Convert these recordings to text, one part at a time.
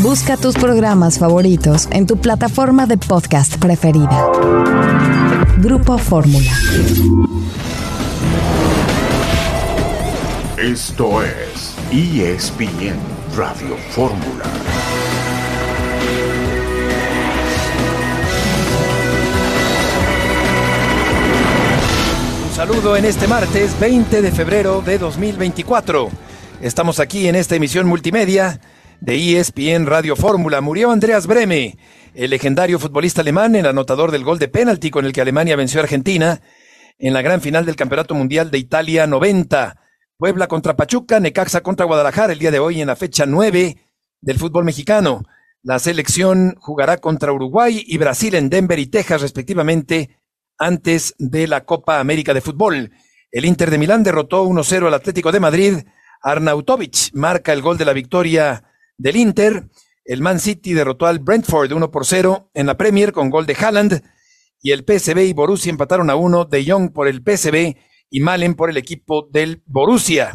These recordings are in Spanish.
Busca tus programas favoritos en tu plataforma de podcast preferida. Grupo Fórmula. Esto es ESPN Radio Fórmula. Un saludo en este martes 20 de febrero de 2024. Estamos aquí en esta emisión multimedia de ESPN Radio Fórmula. Murió Andreas Brehme, el legendario futbolista alemán, el anotador del gol de penalti con el que Alemania venció a Argentina en la gran final del Campeonato Mundial de Italia 90. Puebla contra Pachuca, Necaxa contra Guadalajara el día de hoy en la fecha 9 del fútbol mexicano. La selección jugará contra Uruguay y Brasil en Denver y Texas respectivamente antes de la Copa América de Fútbol. El Inter de Milán derrotó 1-0 al Atlético de Madrid. Arnautovic marca el gol de la victoria del Inter. El Man City derrotó al Brentford 1-0 en la Premier con gol de Haaland. Y el PSV y Borussia empataron a 1, De Jong por el PSV y Malen por el equipo del Borussia.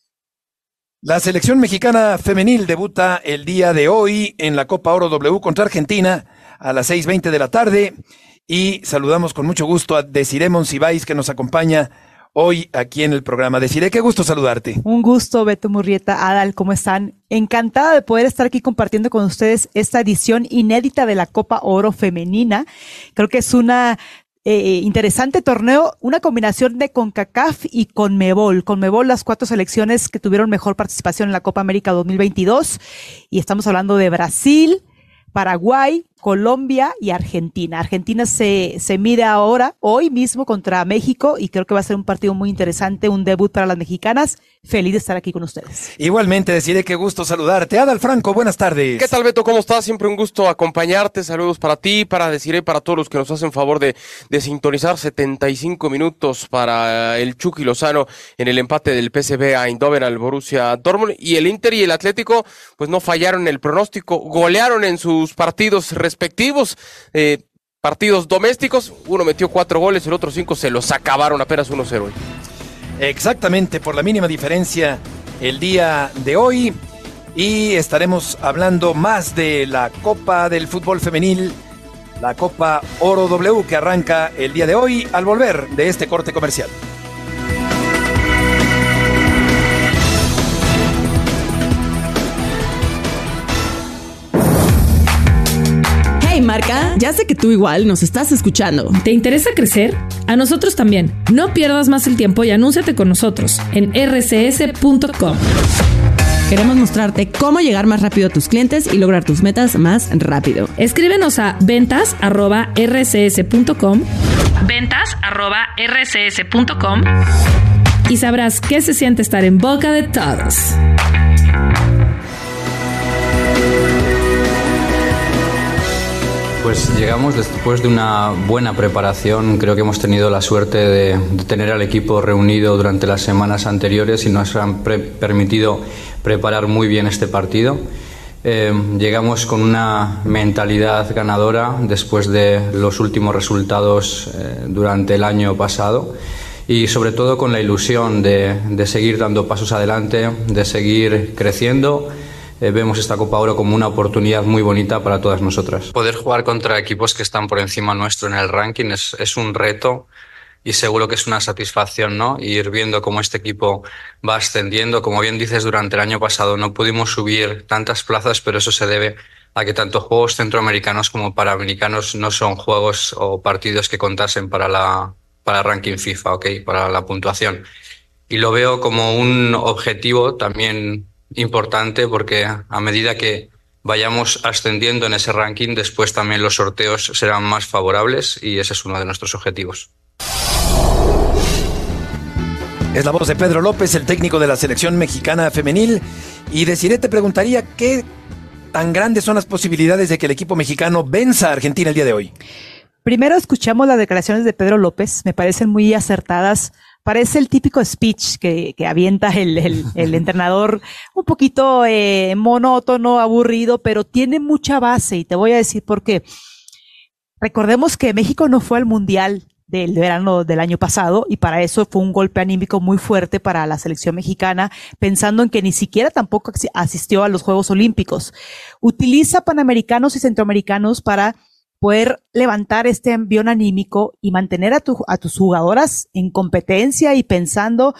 La selección mexicana femenil debuta el día de hoy en la Copa Oro W contra Argentina a las 6:20 de la tarde. Y saludamos con mucho gusto a Desiree Monsiváis, que nos acompaña hoy aquí en el programa. Desiree, qué gusto saludarte. Un gusto, Beto Murrieta, Adal, ¿cómo están? Encantada de poder estar aquí compartiendo con ustedes esta edición inédita de la Copa Oro Femenina. Creo que es una interesante torneo, una combinación de CONCACAF y CONMEBOL. CONMEBOL, las 4 selecciones que tuvieron mejor participación en la Copa América 2022. Y estamos hablando de Brasil, Paraguay, Colombia y Argentina. Argentina se mide ahora, hoy mismo, contra México, y creo que va a ser un partido muy interesante, un debut para las mexicanas. Feliz de estar aquí con ustedes. Igualmente, Desiree, qué gusto saludarte. Adal Franco, buenas tardes. ¿Qué tal, Beto? ¿Cómo estás? Siempre un gusto acompañarte. Saludos para ti, para Desiree, para todos los que nos hacen favor de sintonizar 75 minutos para el Chucky Lozano en el empate del PSV Eindhoven al Borussia Dortmund. Y el Inter y el Atlético, pues no fallaron en el pronóstico, golearon en sus partidos respectivos, partidos domésticos. Uno metió 4 goles, el otro 5 se los acabaron apenas 1-0. Exactamente, por la mínima diferencia el día de hoy. Y estaremos hablando más de la Copa del Fútbol Femenil, la Copa Oro W, que arranca el día de hoy al volver de este corte comercial. Hey Marca, ya sé que tú igual nos estás escuchando. ¿Te interesa crecer? A nosotros también. No pierdas más el tiempo y anúnciate con nosotros en rcs.com. Queremos mostrarte cómo llegar más rápido a tus clientes y lograr tus metas más rápido. Escríbenos a ventas@rcs.com, ventas@rcs.com, y sabrás qué se siente estar en boca de todos. Pues llegamos después de una buena preparación. Creo que hemos tenido la suerte de tener al equipo reunido durante las semanas anteriores y nos han permitido preparar muy bien este partido. Llegamos con una mentalidad ganadora después de los últimos resultados durante el año pasado, y sobre todo con la ilusión de seguir dando pasos adelante, de seguir creciendo. Vemos esta Copa Oro como una oportunidad muy bonita para todas nosotras. Poder jugar contra equipos que están por encima nuestro en el ranking es un reto, y seguro que es una satisfacción, ¿no? Ir viendo cómo este equipo va ascendiendo. Como bien dices, durante el año pasado no pudimos subir tantas plazas, pero eso se debe a que tanto juegos centroamericanos como panamericanos no son juegos o partidos que contasen para ranking FIFA, ¿ok? Para la puntuación. Y lo veo como un objetivo también importante, porque a medida que vayamos ascendiendo en ese ranking, después también los sorteos serán más favorables, y ese es uno de nuestros objetivos. Es la voz de Pedro López, el técnico de la selección mexicana femenil. Y Desiree, te preguntaría qué tan grandes son las posibilidades de que el equipo mexicano venza a Argentina el día de hoy. Primero escuchamos las declaraciones de Pedro López, me parecen muy acertadas. Parece el típico speech que avienta el entrenador, un poquito monótono, aburrido, pero tiene mucha base, y te voy a decir por qué. Recordemos que México no fue al Mundial del verano del año pasado, y para eso fue un golpe anímico muy fuerte para la selección mexicana, pensando en que ni siquiera tampoco asistió a los Juegos Olímpicos. Utiliza panamericanos y centroamericanos para poder levantar este envión anímico y mantener a tus jugadoras en competencia y pensando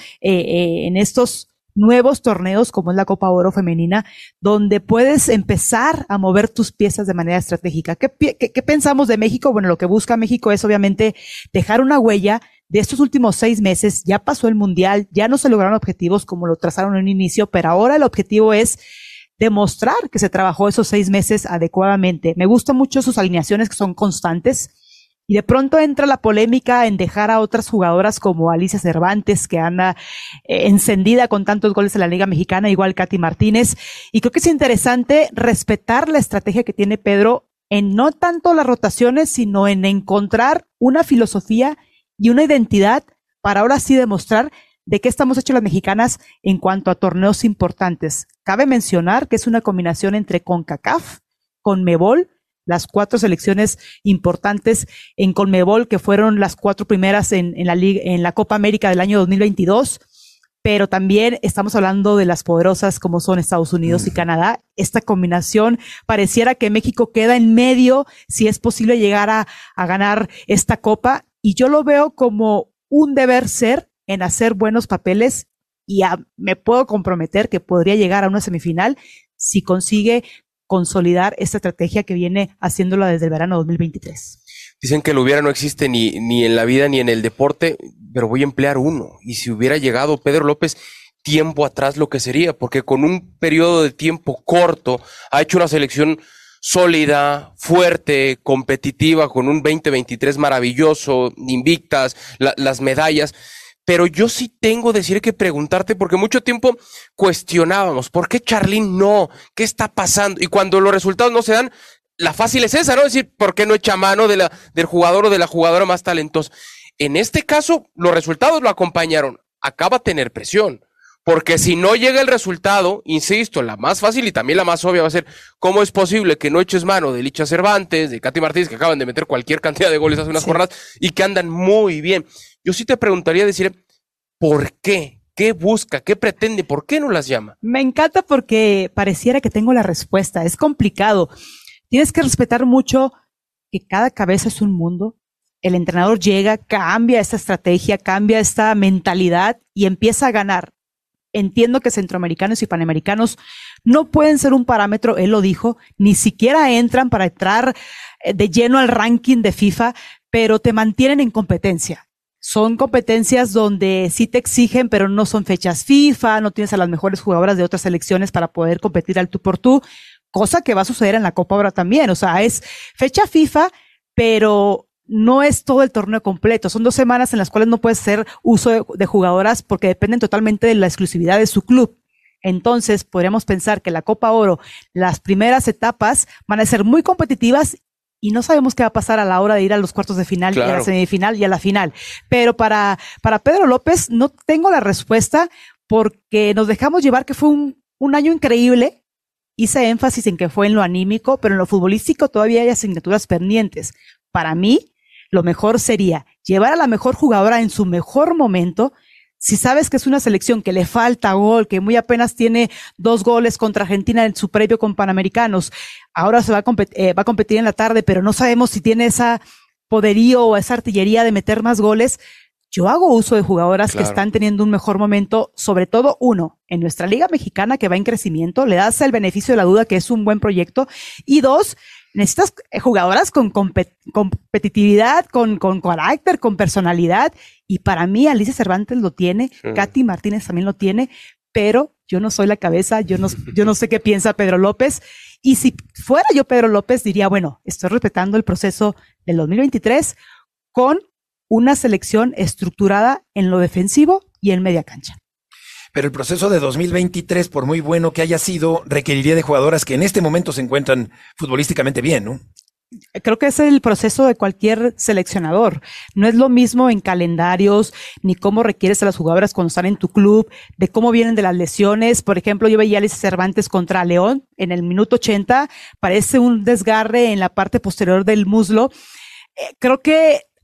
en estos nuevos torneos como es la Copa Oro Femenina, donde puedes empezar a mover tus piezas de manera estratégica. ¿Qué pensamos de México? Bueno, lo que busca México es obviamente dejar una huella de estos últimos 6 meses. Ya pasó el Mundial, ya no se lograron objetivos como lo trazaron en un inicio, pero ahora el objetivo es demostrar que se trabajó esos 6 meses adecuadamente. Me gustan mucho sus alineaciones que son constantes. Y de pronto entra la polémica en dejar a otras jugadoras como Alicia Cervantes, que anda encendida con tantos goles en la Liga Mexicana, igual Katy Martínez. Y creo que es interesante respetar la estrategia que tiene Pedro en no tanto las rotaciones, sino en encontrar una filosofía y una identidad para ahora sí demostrar de qué estamos hechos las mexicanas en cuanto a torneos importantes. Cabe mencionar que es una combinación entre CONCACAF, CONMEBOL, las 4 selecciones importantes en CONMEBOL, que fueron las 4 primeras en la Copa América del año 2022, pero también estamos hablando de las poderosas como son Estados Unidos y Canadá. Esta combinación pareciera que México queda en medio si es posible llegar a ganar esta Copa, y yo lo veo como un deber ser en hacer buenos papeles, y me puedo comprometer que podría llegar a una semifinal si consigue consolidar esta estrategia que viene haciéndola desde el verano 2023. Dicen que lo hubiera no existe ni en la vida ni en el deporte, pero voy a emplear uno. Y si hubiera llegado Pedro López tiempo atrás, lo que sería, porque con un periodo de tiempo corto ha hecho una selección sólida, fuerte, competitiva, con un 2023 maravilloso, invictas, las medallas. Pero yo sí tengo que preguntarte, porque mucho tiempo cuestionábamos, ¿por qué Charlín no? ¿Qué está pasando? Y cuando los resultados no se dan, la fácil es esa, ¿no? Decir, ¿por qué no echa mano del jugador o de la jugadora más talentosa? En este caso, los resultados lo acompañaron. Acaba de tener presión, porque si no llega el resultado, insisto, la más fácil y también la más obvia va a ser, ¿cómo es posible que no eches mano de Licha Cervantes, de Katy Martínez, que acaban de meter cualquier cantidad de goles hace unas jornadas y que andan muy bien? Yo sí te preguntaría, decir, ¿por qué? ¿Qué busca? ¿Qué pretende? ¿Por qué no las llama? Me encanta porque pareciera que tengo la respuesta. Es complicado. Tienes que respetar mucho que cada cabeza es un mundo. El entrenador llega, cambia esta estrategia, cambia esta mentalidad y empieza a ganar. Entiendo que centroamericanos y panamericanos no pueden ser un parámetro, él lo dijo, ni siquiera entran para entrar de lleno al ranking de FIFA, pero te mantienen en competencia. Son competencias donde sí te exigen, pero no son fechas FIFA, no tienes a las mejores jugadoras de otras selecciones para poder competir al tú por tú, cosa que va a suceder en la Copa ahora también. O sea, es fecha FIFA, pero no es todo el torneo completo. Son 2 semanas en las cuales no puedes hacer uso de jugadoras porque dependen totalmente de la exclusividad de su club. Entonces, podríamos pensar que la Copa Oro, las primeras etapas van a ser muy competitivas y no sabemos qué va a pasar a la hora de ir a los cuartos de final, claro, y a la semifinal y a la final. Pero para Pedro López no tengo la respuesta porque nos dejamos llevar que fue un año increíble. Hice énfasis en que fue en lo anímico, pero en lo futbolístico todavía hay asignaturas pendientes. Para mí, lo mejor sería llevar a la mejor jugadora en su mejor momento. Si sabes que es una selección que le falta gol, que muy apenas tiene 2 goles contra Argentina en su previo con Panamericanos, ahora va a competir en la tarde, pero no sabemos si tiene esa poderío o esa artillería de meter más goles. Yo hago uso de jugadoras que están teniendo un mejor momento, sobre todo uno, en nuestra Liga Mexicana que va en crecimiento, le das el beneficio de la duda que es un buen proyecto, y 2, necesitas jugadoras con competitividad, con carácter, con personalidad, y para mí Alicia Cervantes lo tiene, Katy Martínez también lo tiene, pero yo no soy la cabeza, yo no sé qué piensa Pedro López, y si fuera yo Pedro López diría, bueno, estoy respetando el proceso del 2023 con una selección estructurada en lo defensivo y en media cancha. Pero el proceso de 2023, por muy bueno que haya sido, requeriría de jugadoras que en este momento se encuentran futbolísticamente bien, ¿no? Creo que es el proceso de cualquier seleccionador. No es lo mismo en calendarios, ni cómo requieres a las jugadoras cuando están en tu club, de cómo vienen de las lesiones. Por ejemplo, yo veía a Alicia Cervantes contra León en el minuto 80, parece un desgarre en la parte posterior del muslo. Creo que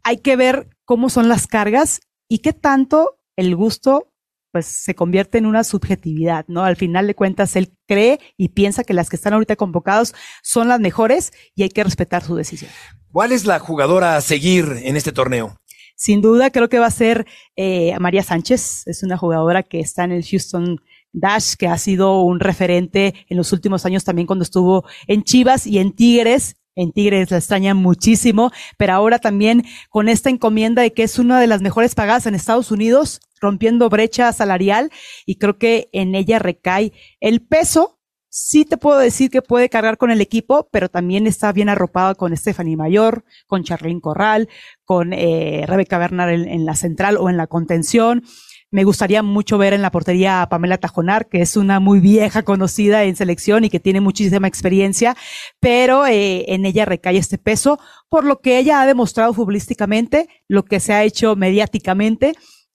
hay que ver cómo son las cargas y qué tanto el gusto pues se convierte en una subjetividad, ¿no? Al final de cuentas, él cree y piensa que las que están ahorita convocados son las mejores y hay que respetar su decisión. ¿Cuál es la jugadora a seguir en este torneo? Sin duda, creo que va a ser María Sánchez. Es una jugadora que está en el Houston Dash, que ha sido un referente en los últimos años también cuando estuvo en Chivas y en Tigres. En Tigres la extrañan muchísimo, pero ahora también con esta encomienda de que es una de las mejores pagadas en Estados Unidos, rompiendo brecha salarial, y creo que en ella recae el peso. Sí te puedo decir que puede cargar con el equipo, pero también está bien arropada con Stephanie Mayor, con Charlyn Corral, con Rebeca Bernal en la central o en la contención. Me gustaría mucho ver en la portería a Pamela Tajonar, que es una muy vieja conocida en selección y que tiene muchísima experiencia, pero en ella recae este peso por lo que ella ha demostrado futbolísticamente, lo que se ha hecho mediáticamente,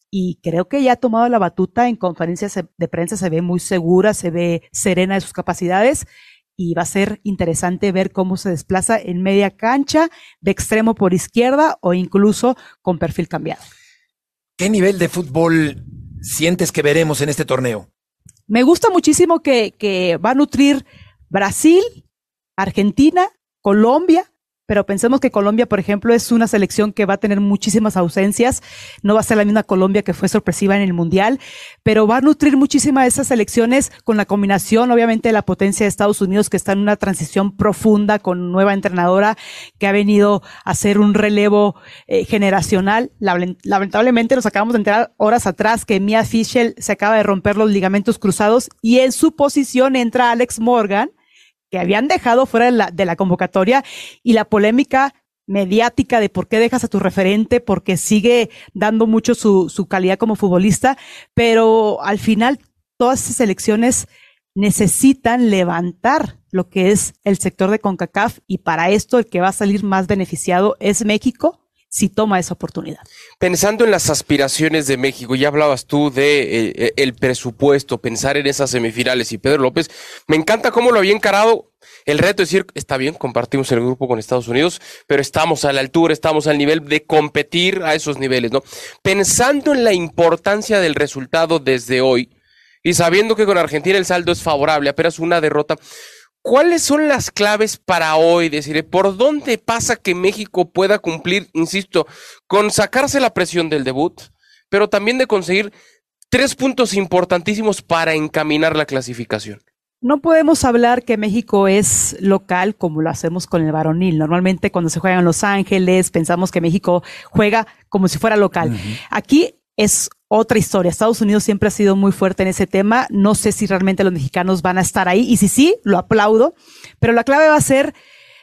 y creo que ya ha tomado la batuta en conferencias de prensa, se ve muy segura, se ve serena de sus capacidades, y va a ser interesante ver cómo se desplaza en media cancha, de extremo por izquierda o incluso con perfil cambiado. ¿Qué nivel de fútbol sientes que veremos en este torneo? Me gusta muchísimo que va a nutrir Brasil, Argentina, Colombia, pero pensemos que Colombia, por ejemplo, es una selección que va a tener muchísimas ausencias. No va a ser la misma Colombia que fue sorpresiva en el Mundial, pero va a nutrir muchísimas de esas selecciones con la combinación, obviamente, de la potencia de Estados Unidos, que está en una transición profunda con nueva entrenadora que ha venido a hacer un relevo generacional. Lamentablemente nos acabamos de enterar horas atrás que Mia Fischel se acaba de romper los ligamentos cruzados y en su posición entra Alex Morgan, que habían dejado fuera de la convocatoria, y la polémica mediática de por qué dejas a tu referente, porque sigue dando mucho su calidad como futbolista, pero al final todas esas selecciones necesitan levantar lo que es el sector de CONCACAF, y para esto el que va a salir más beneficiado es México, si toma esa oportunidad. Pensando en las aspiraciones de México, ya hablabas tú de el presupuesto, pensar en esas semifinales, y Pedro López, me encanta cómo lo había encarado el reto, es decir, está bien, compartimos el grupo con Estados Unidos, pero estamos a la altura, estamos al nivel de competir a esos niveles, ¿no? Pensando en la importancia del resultado desde hoy, y sabiendo que con Argentina el saldo es favorable, apenas una derrota, ¿cuáles son las claves para hoy? Decir, ¿por dónde pasa que México pueda cumplir, insisto, con sacarse la presión del debut, pero también de conseguir 3 puntos importantísimos para encaminar la clasificación? No podemos hablar que México es local como lo hacemos con el varonil. Normalmente cuando se juega en Los Ángeles pensamos que México juega como si fuera local. Uh-huh. Aquí es otra historia. Estados Unidos siempre ha sido muy fuerte en ese tema. No sé si realmente los mexicanos van a estar ahí, y si sí, lo aplaudo. Pero la clave va a ser,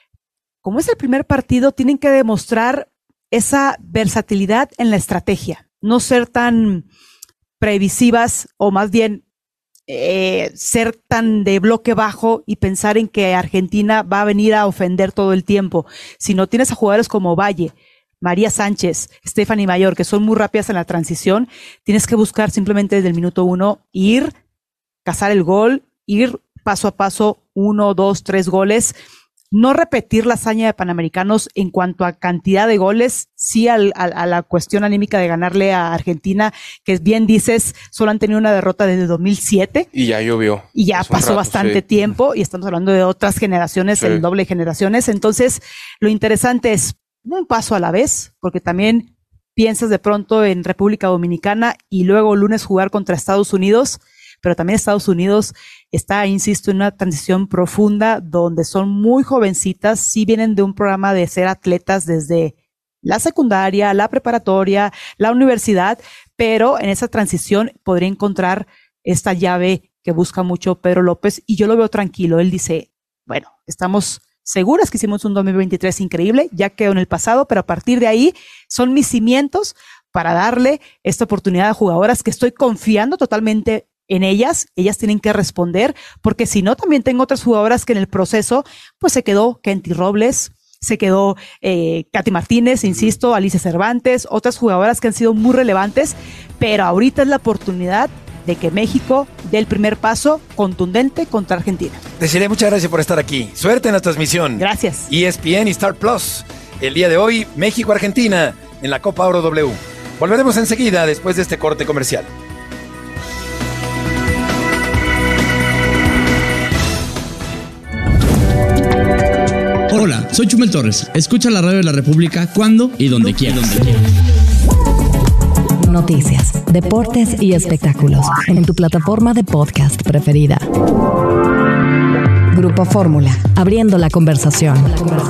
como es el primer partido, tienen que demostrar esa versatilidad en la estrategia. No ser tan previsivas, o más bien ser tan de bloque bajo y pensar en que Argentina va a venir a ofender todo el tiempo. Si no tienes a jugadores como Valle, María Sánchez, Stephanie Mayor, que son muy rápidas en la transición, tienes que buscar simplemente desde el minuto 1 ir, cazar el gol, ir paso a paso, 1, 2, 3 goles, no repetir la hazaña de Panamericanos en cuanto a cantidad de goles, sí a la cuestión anímica de ganarle a Argentina, que bien dices, solo han tenido una derrota desde 2007. Y ya llovió. Y ya pasó bastante tiempo, y estamos hablando de otras generaciones, el doble de generaciones. Entonces, lo interesante es un paso a la vez, porque también piensas de pronto en República Dominicana y luego lunes jugar contra Estados Unidos, pero también Estados Unidos está, insisto, en una transición profunda donde son muy jovencitas, sí vienen de un programa de ser atletas desde la secundaria, la preparatoria, la universidad, pero en esa transición podría encontrar esta llave que busca mucho Pedro López, y yo lo veo tranquilo. Él dice, bueno, estamos seguras que hicimos un 2023 increíble, ya quedó en el pasado, pero a partir de ahí son mis cimientos para darle esta oportunidad a jugadoras que estoy confiando totalmente en ellas. Ellas tienen que responder, porque si no, también tengo otras jugadoras que en el proceso, pues se quedó Kenty Robles, se quedó Katy Martínez, insisto, Alicia Cervantes, otras jugadoras que han sido muy relevantes, pero ahorita es la oportunidad de que México dé el primer paso contundente contra Argentina. Desiree, muchas gracias por estar aquí. Suerte en la transmisión. Gracias. ESPN y Star Plus. El día de hoy, México-Argentina. en la Copa Oro W. Volveremos enseguida después de este corte comercial. Hola, soy Chumel Torres. Escucha la radio de la República cuando y donde quieras. Noticias, deportes y espectáculos en tu plataforma de podcast preferida. Grupo Fórmula, abriendo la conversación.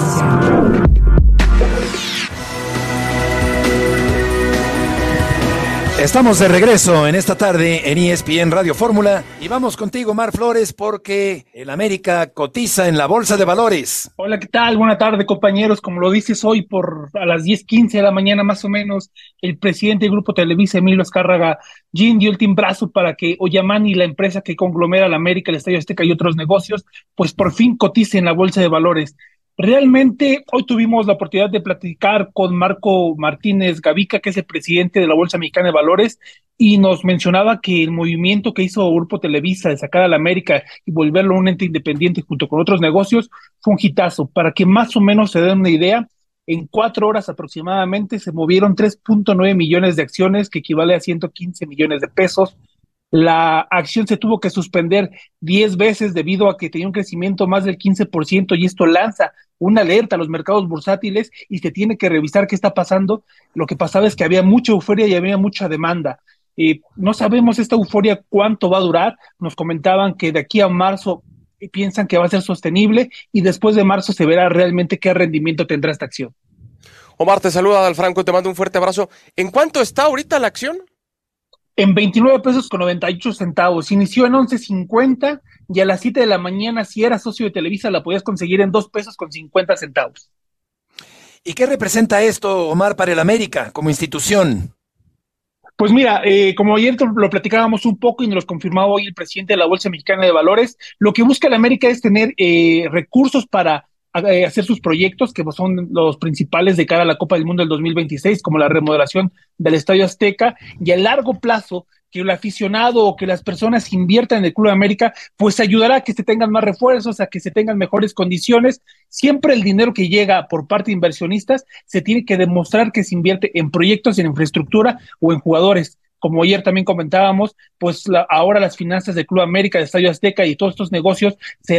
Estamos de regreso en esta tarde en ESPN Radio Fórmula y vamos contigo, Mar Flores, porque el América cotiza en la Bolsa de Valores. Hola, ¿qué tal? Buena tarde, compañeros. Como lo dices hoy, a las 10:15 de la mañana más o menos, el presidente del Grupo Televisa, Emilio Azcárraga Gin, dio el timbrazo para que Ollamani, la empresa que conglomera la América, el Estadio Azteca y otros negocios, pues por fin cotice en la Bolsa de Valores. Realmente, hoy tuvimos la oportunidad de platicar con Marco Martínez Gavica, que es el presidente de la Bolsa Mexicana de Valores, y nos mencionaba que el movimiento que hizo Grupo Televisa de sacar a la América y volverlo un ente independiente junto con otros negocios fue un hitazo. Para que más o menos se den una idea, en 4 horas aproximadamente se movieron 3.9 millones de acciones, que equivale a 115 millones de pesos. La acción se tuvo que suspender 10 veces debido a que tenía un crecimiento más del 15%, y esto lanza una alerta a los mercados bursátiles y se tiene que revisar qué está pasando. Lo que pasaba es que había mucha euforia y había mucha demanda. No sabemos esta euforia cuánto va a durar. Nos comentaban que de aquí a marzo piensan que va a ser sostenible y después de marzo se verá realmente qué rendimiento tendrá esta acción. Omar, te saluda Dalfranco, te mando un fuerte abrazo. ¿En cuánto está ahorita la acción? En 29 pesos con 98 centavos. Inició en 11.50 y a las 7 de la mañana, si eras socio de Televisa, la podías conseguir en 2 pesos con 50 centavos. ¿Y qué representa esto, Omar, para el América como institución? Pues mira, como ayer lo platicábamos un poco y nos lo confirmaba hoy el presidente de la Bolsa Mexicana de Valores, lo que busca el América es tener recursos para hacer sus proyectos, que son los principales de cara a la Copa del Mundo del 2026, como la remodelación del Estadio Azteca, y a largo plazo, que el aficionado o que las personas inviertan en el Club de América, pues ayudará a que se tengan más refuerzos, a que se tengan mejores condiciones. Siempre el dinero que llega por parte de inversionistas se tiene que demostrar que se invierte en proyectos, en infraestructura o en jugadores. Como ayer también comentábamos, pues ahora las finanzas del Club América, del Estadio Azteca y todos estos negocios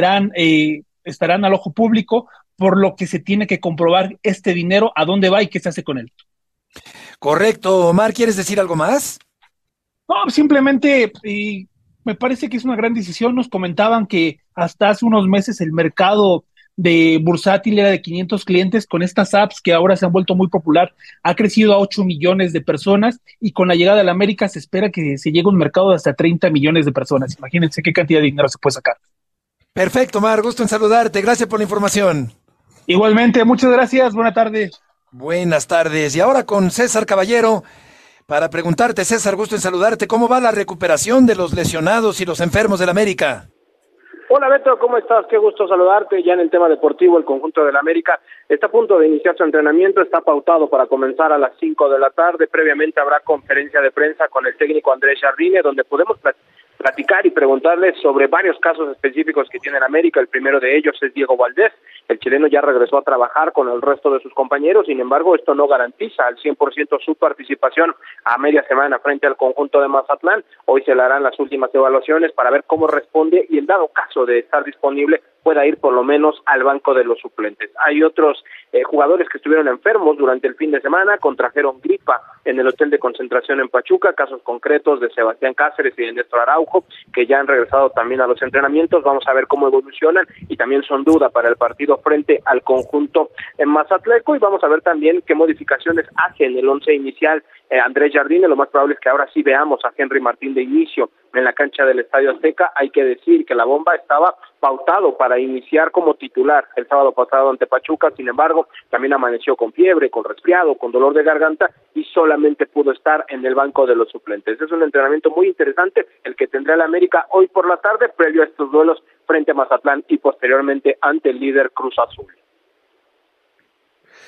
estarán al ojo público, por lo que se tiene que comprobar este dinero, a dónde va y qué se hace con él. Correcto. Omar, ¿quieres decir algo más? No, simplemente me parece que es una gran decisión. Nos comentaban que hasta hace unos meses el mercado de bursátil era de 500 clientes. Con estas apps que ahora se han vuelto muy popular, ha crecido a 8 millones de personas, y con la llegada de la América se espera que se llegue a un mercado de hasta 30 millones de personas. Imagínense qué cantidad de dinero se puede sacar. Perfecto, Omar, gusto en saludarte. Gracias por la información. Igualmente, muchas gracias. Buena tarde. Buenas tardes. Y ahora con César Caballero, para preguntarte, César, gusto en saludarte. ¿Cómo va la recuperación de los lesionados y los enfermos del América? Hola Beto, ¿cómo estás? Qué gusto saludarte. Ya en el tema deportivo, el conjunto del América está a punto de iniciar su entrenamiento, está pautado para comenzar a las 5 de la tarde. Previamente habrá conferencia de prensa con el técnico Andrés Jardine, donde podemos platicar y preguntarle sobre varios casos específicos que tiene el América. El primero de ellos es Diego Valdés. El chileno ya regresó a trabajar con el resto de sus compañeros, sin embargo, esto no garantiza al 100% su participación a media semana frente al conjunto de Mazatlán. Hoy se le harán las últimas evaluaciones para ver cómo responde y en dado caso de estar disponible pueda ir por lo menos al banco de los suplentes. Hay otros jugadores que estuvieron enfermos durante el fin de semana, contrajeron gripa en el hotel de concentración en Pachuca, casos concretos de Sebastián Cáceres y de Néstor Araujo, que ya han regresado también a los entrenamientos. Vamos a ver cómo evolucionan y también son duda para el partido frente al conjunto en Mazatleco, y vamos a ver también qué modificaciones hace en el once inicial Andrés Jardine. Lo más probable es que ahora sí veamos a Henry Martín de inicio en la cancha del Estadio Azteca. Hay que decir que la bomba estaba pautado para iniciar como titular el sábado pasado ante Pachuca, sin embargo, también amaneció con fiebre, con resfriado, con dolor de garganta y solamente pudo estar en el banco de los suplentes. Es un entrenamiento muy interesante el que tendrá el América hoy por la tarde, previo a estos duelos frente a Mazatlán y posteriormente ante el líder Cruz Azul.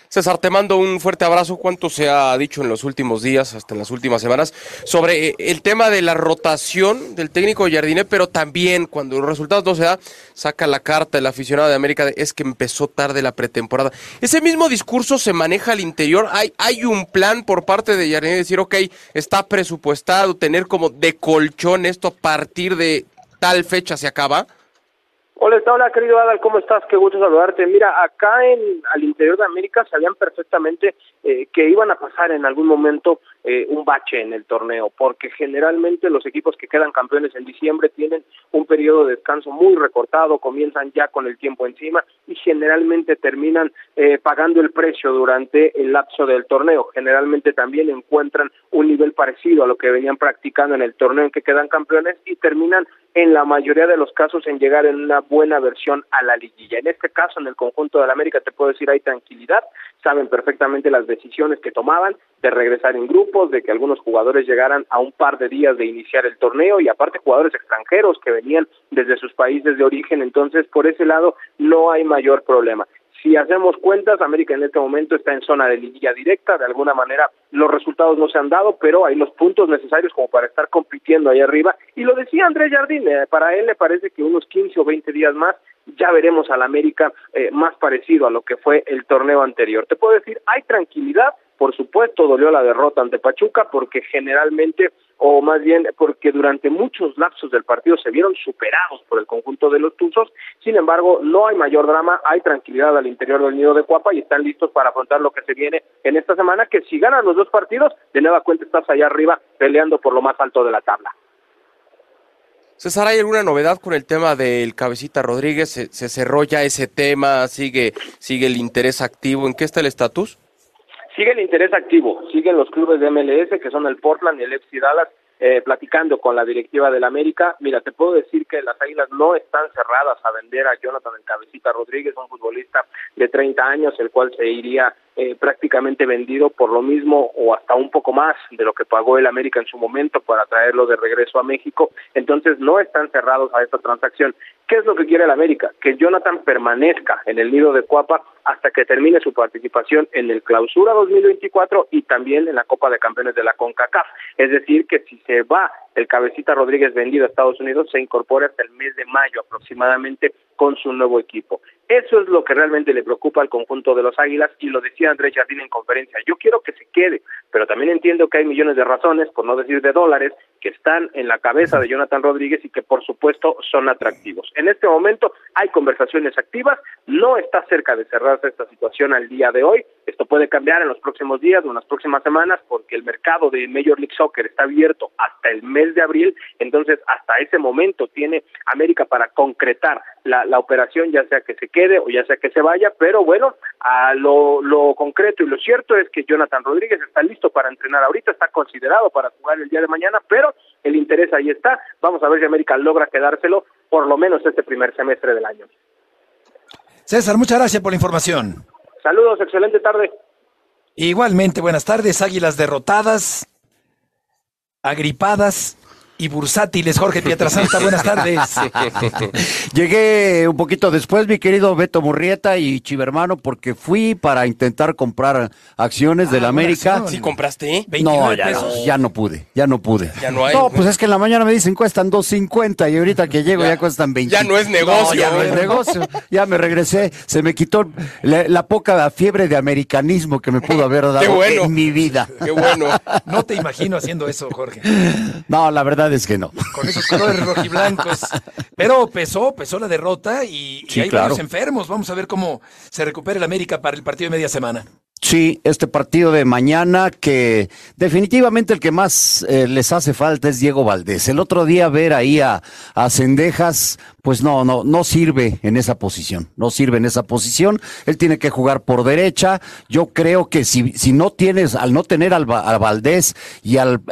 César, te mando un fuerte abrazo. ¿Cuánto se ha dicho en los últimos días, hasta en las últimas semanas, sobre el tema de la rotación del técnico Jardiné, pero también cuando los resultados no se dan, saca la carta el aficionado de América de es que empezó tarde la pretemporada? ¿Ese mismo discurso se maneja al interior? ¿Hay un plan por parte de Jardiné de decir, ok, está presupuestado, tener como de colchón esto a partir de tal fecha se acaba? Hola, querido Adal, ¿cómo estás? Qué gusto saludarte. Mira, acá al interior de América sabían perfectamente que iban a pasar en algún momento un bache en el torneo, porque generalmente los equipos que quedan campeones en diciembre tienen un periodo de descanso muy recortado, comienzan ya con el tiempo encima y generalmente terminan pagando el precio durante el lapso del torneo. Generalmente también encuentran un nivel parecido a lo que venían practicando en el torneo en que quedan campeones y terminan en la mayoría de los casos en llegar en una buena versión a la liguilla. En este caso, en el conjunto de la América, te puedo decir, hay tranquilidad, saben perfectamente las decisiones que tomaban de regresar en grupos, de que algunos jugadores llegaran a un par de días de iniciar el torneo y aparte jugadores extranjeros que venían desde sus países de origen, entonces por ese lado no hay mayor problema. Si hacemos cuentas, América en este momento está en zona de liguilla directa, de alguna manera los resultados no se han dado, pero hay los puntos necesarios como para estar compitiendo ahí arriba, y lo decía Andrés Jardín, para él le parece que unos 15 o 20 días más ya veremos al América más parecido a lo que fue el torneo anterior. Te puedo decir, hay tranquilidad, por supuesto dolió la derrota ante Pachuca porque generalmente, o más bien porque durante muchos lapsos del partido se vieron superados por el conjunto de los Tuzos. Sin embargo, no hay mayor drama, hay tranquilidad al interior del nido de Cuapa y están listos para afrontar lo que se viene en esta semana, que si ganan los dos partidos, de nueva cuenta estás allá arriba peleando por lo más alto de la tabla. César, ¿hay alguna novedad con el tema del Cabecita Rodríguez? ¿Se cerró ya ese tema? ¿Sigue el interés activo? ¿En qué está el estatus? Sigue el interés activo, siguen los clubes de MLS, que son el Portland y el FC Dallas, platicando con la directiva del América. Mira, te puedo decir que las Águilas no están cerradas a vender a Jonathan el Cabecita Rodríguez, un futbolista de 30 años, el cual se iría prácticamente vendido por lo mismo o hasta un poco más de lo que pagó el América en su momento para traerlo de regreso a México. Entonces no están cerrados a esta transacción. ¿Qué es lo que quiere el América? Que Jonathan permanezca en el nido de Cuapa hasta que termine su participación en el Clausura 2024 y también en la Copa de Campeones de la CONCACAF. Es decir, que si se va el Cabecita Rodríguez vendido a Estados Unidos, se incorpora hasta el mes de mayo aproximadamente con su nuevo equipo. Eso es lo que realmente le preocupa al conjunto de los Águilas y lo decía Andrés Jardín en conferencia. Yo quiero que se quede, pero también entiendo que hay millones de razones, por no decir de dólares, que están en la cabeza de Jonathan Rodríguez y que por supuesto son atractivos. En este momento hay conversaciones activas, no está cerca de cerrarse esta situación al día de hoy. Esto puede cambiar en los próximos días o en las próximas semanas porque el mercado de Major League Soccer está abierto hasta el mes de abril, entonces hasta ese momento tiene América para concretar la operación, ya sea que se quede o ya sea que se vaya, pero bueno, a lo concreto y lo cierto es que Jonathan Rodríguez está listo para entrenar ahorita, está considerado para jugar el día de mañana, pero el interés ahí está. Vamos a ver si América logra quedárselo por lo menos este primer semestre del año. César, muchas gracias por la información. Saludos, excelente tarde. Igualmente, buenas tardes. Águilas derrotadas, agripadas y bursátiles. Jorge Pietrasanta, buenas tardes. Llegué un poquito después, mi querido Beto Murrieta y Chivermano, porque fui para intentar comprar acciones del América. ¿Sí compraste? No, ya no pude. Ya no hay. No, pues es que en la mañana me dicen cuestan 2.50 y ahorita que llego ya cuestan 20. Ya no es negocio. Ya no es negocio. Ya me regresé. Se me quitó la poca fiebre de americanismo que me pudo haber dado en mi vida. Qué bueno. No te imagino haciendo eso, Jorge. No, la verdad es que no. Con esos colores rojiblancos. Pero pesó la derrota y hay varios enfermos. Vamos a ver cómo se recupera el América para el partido de media semana. Sí, este partido de mañana que definitivamente el que más les hace falta es Diego Valdés. El otro día ver ahí a Cendejas, pues no sirve en esa posición. No sirve en esa posición. Él tiene que jugar por derecha. Yo creo que si no tienes, al no tener al Valdés y al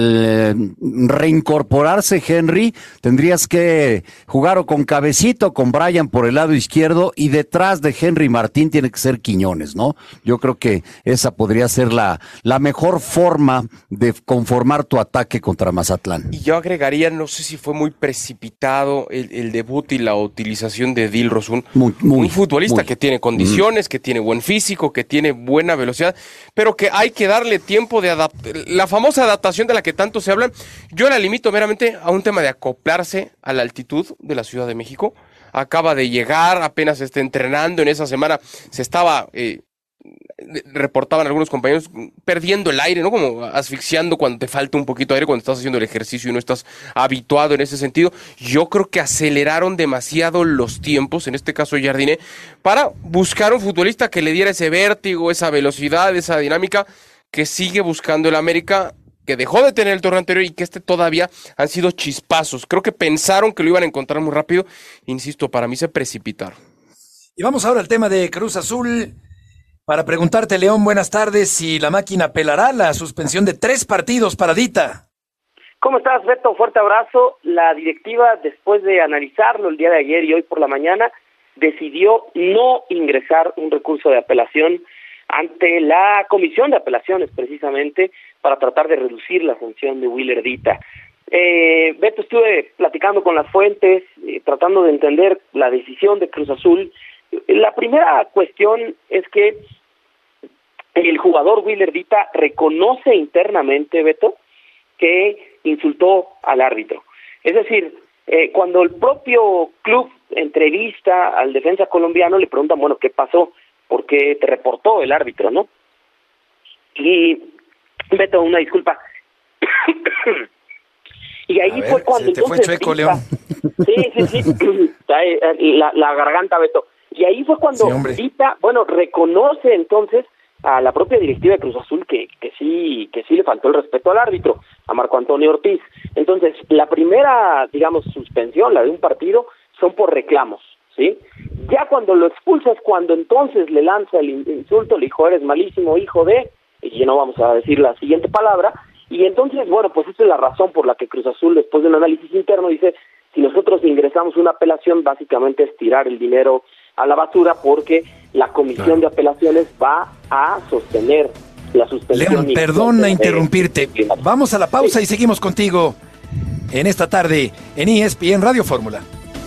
reincorporarse Henry, tendrías que jugar o con Cabecito o con Brian por el lado izquierdo y detrás de Henry Martín tiene que ser Quiñones, ¿no? Yo creo que esa podría ser la mejor forma de conformar tu ataque contra Mazatlán. Y yo agregaría, no sé si fue muy precipitado el debut y la utilización de Dilrosun, un futbolista que tiene condiciones, que tiene buen físico, que tiene buena velocidad, pero que hay que darle tiempo de la famosa adaptación de la que tanto se habla. Yo la limito meramente a un tema de acoplarse a la altitud de la Ciudad de México. Acaba de llegar, apenas está entrenando, en esa semana se estaba, reportaban algunos compañeros, perdiendo el aire, ¿no? Como asfixiando cuando te falta un poquito de aire, cuando estás haciendo el ejercicio y no estás habituado en ese sentido. Yo creo que aceleraron demasiado los tiempos, en este caso Jardiné, para buscar un futbolista que le diera ese vértigo, esa velocidad, esa dinámica que sigue buscando el América, que dejó de tener el torneo anterior y que todavía han sido chispazos. Creo que pensaron que lo iban a encontrar muy rápido. Insisto, para mí se precipitaron. Y vamos ahora al tema de Cruz Azul. Para preguntarte, León, buenas tardes, si la máquina apelará la suspensión de 3 partidos para Dita. ¿Cómo estás, Beto? Fuerte abrazo. La directiva, después de analizarlo el día de ayer y hoy por la mañana, decidió no ingresar un recurso de apelación ante la Comisión de Apelaciones, precisamente, para tratar de reducir la sanción de Willer Dita. Beto, estuve platicando con las fuentes, tratando de entender la decisión de Cruz Azul. La primera cuestión es que el jugador Willer Dita reconoce internamente, Beto, que insultó al árbitro. Es decir, cuando el propio club entrevista al defensa colombiano, le preguntan, bueno, ¿qué pasó? ¿Por qué te reportó el árbitro, no? Y Beto, una disculpa. Y ahí fue cuando se te fue chueco, León. Sí. la garganta, Beto. Y ahí fue cuando Dita, reconoce entonces a la propia directiva de Cruz Azul que sí le faltó el respeto al árbitro, a Marco Antonio Ortiz. Entonces, la primera, digamos, suspensión, la de un partido, son por reclamos, ¿sí? Ya cuando lo expulsa es cuando entonces le lanza el insulto, le dijo, eres malísimo, hijo de... y no vamos a decir la siguiente palabra, y entonces, pues esa es la razón por la que Cruz Azul, después de un análisis interno, dice, si nosotros ingresamos una apelación, básicamente es tirar el dinero a la basura, porque la Comisión de Apelaciones va a sostener la suspensión. León, perdona interrumpirte, vamos a la pausa y seguimos contigo en esta tarde en ESPN Radio Fórmula.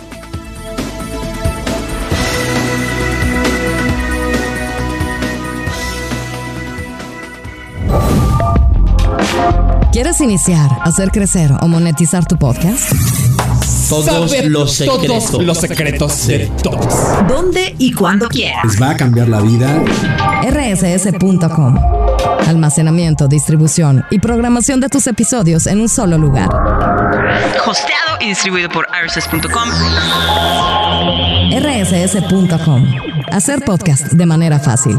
¿Quieres iniciar, hacer crecer o monetizar tu podcast? Todos los secretos de todos. ¿Dónde y cuándo quieras? Les va a cambiar la vida. rss.com. Almacenamiento, distribución y programación de tus episodios en un solo lugar. Hosteado y distribuido por rss.com. rss.com. Hacer podcast de manera fácil.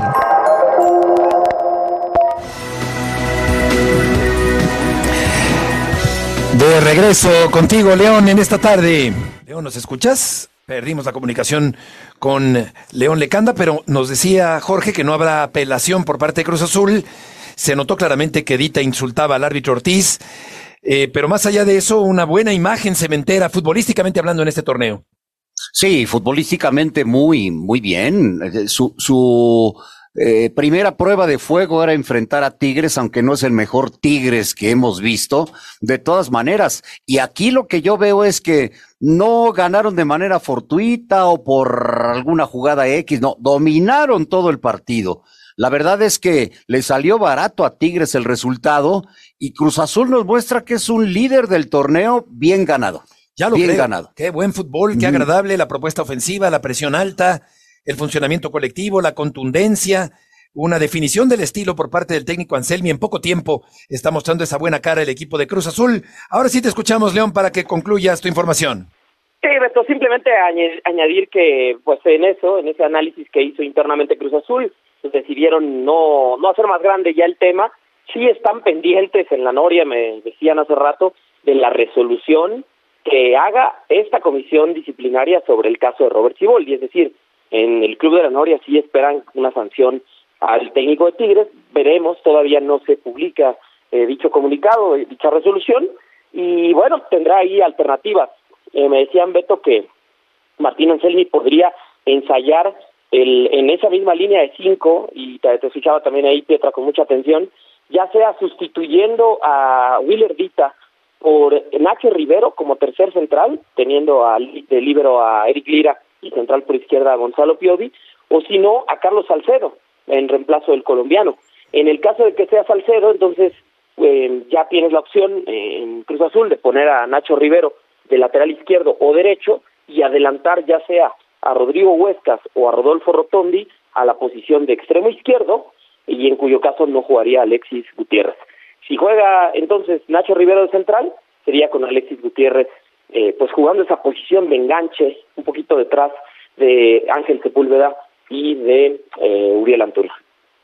De regreso contigo, León, en esta tarde. León, ¿nos escuchas? Perdimos la comunicación con León Lecanda, pero nos decía Jorge que no habrá apelación por parte de Cruz Azul. Se notó claramente que Dita insultaba al árbitro Ortiz, pero más allá de eso, una buena imagen cementera, futbolísticamente hablando, en este torneo. Sí, futbolísticamente muy bien. Su primera prueba de fuego era enfrentar a Tigres, aunque no es el mejor Tigres que hemos visto, de todas maneras. Y aquí lo que yo veo es que no ganaron de manera fortuita o por alguna jugada X, no, dominaron todo el partido. La verdad es que le salió barato a Tigres el resultado y Cruz Azul nos muestra que es un líder del torneo bien ganado. Ya lo bien creo. ganado. Qué buen fútbol, qué agradable la propuesta ofensiva, la presión alta, el funcionamiento colectivo, la contundencia, una definición del estilo por parte del técnico Anselmi. En poco tiempo está mostrando esa buena cara el equipo de Cruz Azul. Ahora sí te escuchamos, León, para que concluyas tu información. Sí, Beto, simplemente añadir que pues en ese análisis que hizo internamente Cruz Azul, pues decidieron no hacer más grande ya el tema. Sí están pendientes en la Noria, me decían hace rato, de la resolución que haga esta comisión disciplinaria sobre el caso de Robert Siboldi. Es decir, en el Club de la Noria sí esperan una sanción al técnico de Tigres. Veremos, todavía no se publica dicho comunicado, dicha resolución, y bueno, tendrá ahí alternativas. Me decían, Beto, que Martín Anselmi podría ensayar en esa misma línea de 5, y te escuchaba también ahí, Pietra, con mucha atención, ya sea sustituyendo a Willer Dita por Nacho Rivero como tercer central, teniendo de líbero a Eric Lira y central por izquierda a Gonzalo Piovi, o si no, a Carlos Salcedo, en reemplazo del colombiano. En el caso de que sea Salcedo, entonces ya tienes la opción en Cruz Azul de poner a Nacho Rivero de lateral izquierdo o derecho y adelantar ya sea a Rodrigo Huescas o a Rodolfo Rotondi a la posición de extremo izquierdo, y en cuyo caso no jugaría Alexis Gutiérrez. Si juega entonces Nacho Rivero de central, sería con Alexis Gutiérrez pues jugando esa posición de enganche un poquito detrás de Ángel Sepúlveda y de Uriel Antuna.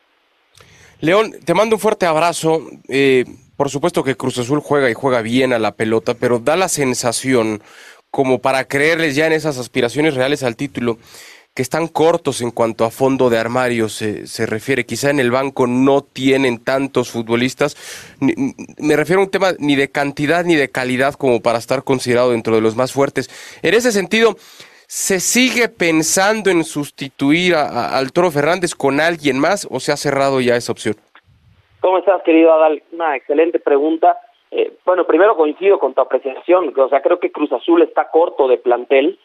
León, te mando un fuerte abrazo. Por supuesto que Cruz Azul juega y juega bien a la pelota, pero da la sensación, como para creerles ya en esas aspiraciones reales al título, que están cortos en cuanto a fondo de armario se refiere. Quizá en el banco no tienen tantos futbolistas. Me refiero a un tema ni de cantidad ni de calidad como para estar considerado dentro de los más fuertes. En ese sentido, ¿se sigue pensando en sustituir al Toro Fernández con alguien más o se ha cerrado ya esa opción? ¿Cómo estás, querido Adal? Una excelente pregunta. Bueno, primero coincido con tu apreciación, o sea, creo que Cruz Azul está corto de plantel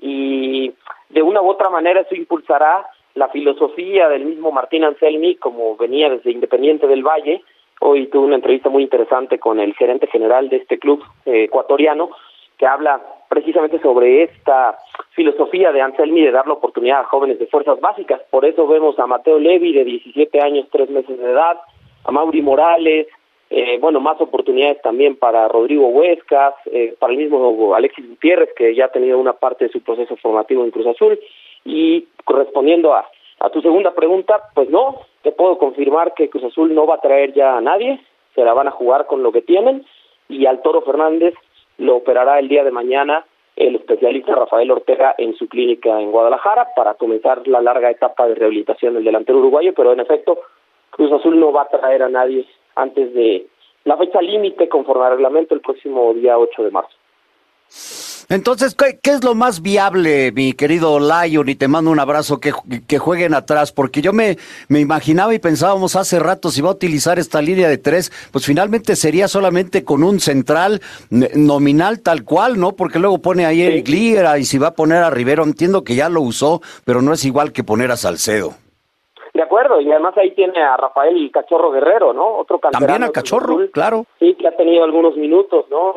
y de una u otra manera eso impulsará la filosofía del mismo Martín Anselmi, como venía desde Independiente del Valle. Hoy tuve una entrevista muy interesante con el gerente general de este club ecuatoriano, que habla precisamente sobre esta filosofía de Anselmi de dar la oportunidad a jóvenes de fuerzas básicas. Por eso vemos a Mateo Levi, de 17 años, 3 meses de edad, a Mauri Morales, más oportunidades también para Rodrigo Huescas, para el mismo Alexis Gutiérrez, que ya ha tenido una parte de su proceso formativo en Cruz Azul. Y correspondiendo a tu segunda pregunta, pues no, te puedo confirmar que Cruz Azul no va a traer ya a nadie, se la van a jugar con lo que tienen, y al Toro Fernández lo operará el día de mañana el especialista Rafael Ortega en su clínica en Guadalajara para comenzar la larga etapa de rehabilitación del delantero uruguayo, pero en efecto Cruz Azul no va a traer a nadie antes de la fecha límite conforme al reglamento el próximo día 8 de marzo. Entonces, ¿qué es lo más viable, mi querido Lion? Y te mando un abrazo, que jueguen atrás, porque yo me imaginaba y pensábamos hace rato si va a utilizar esta línea de 3, pues finalmente sería solamente con un central nominal tal cual, ¿no? Porque luego pone ahí Eric Lira y si va a poner a Rivero, entiendo que ya lo usó, pero no es igual que poner a Salcedo. De acuerdo, y además ahí tiene a Rafael Cachorro Guerrero, ¿no? Otro canterano. También a Cachorro, claro. Sí, que ha tenido algunos minutos, ¿no?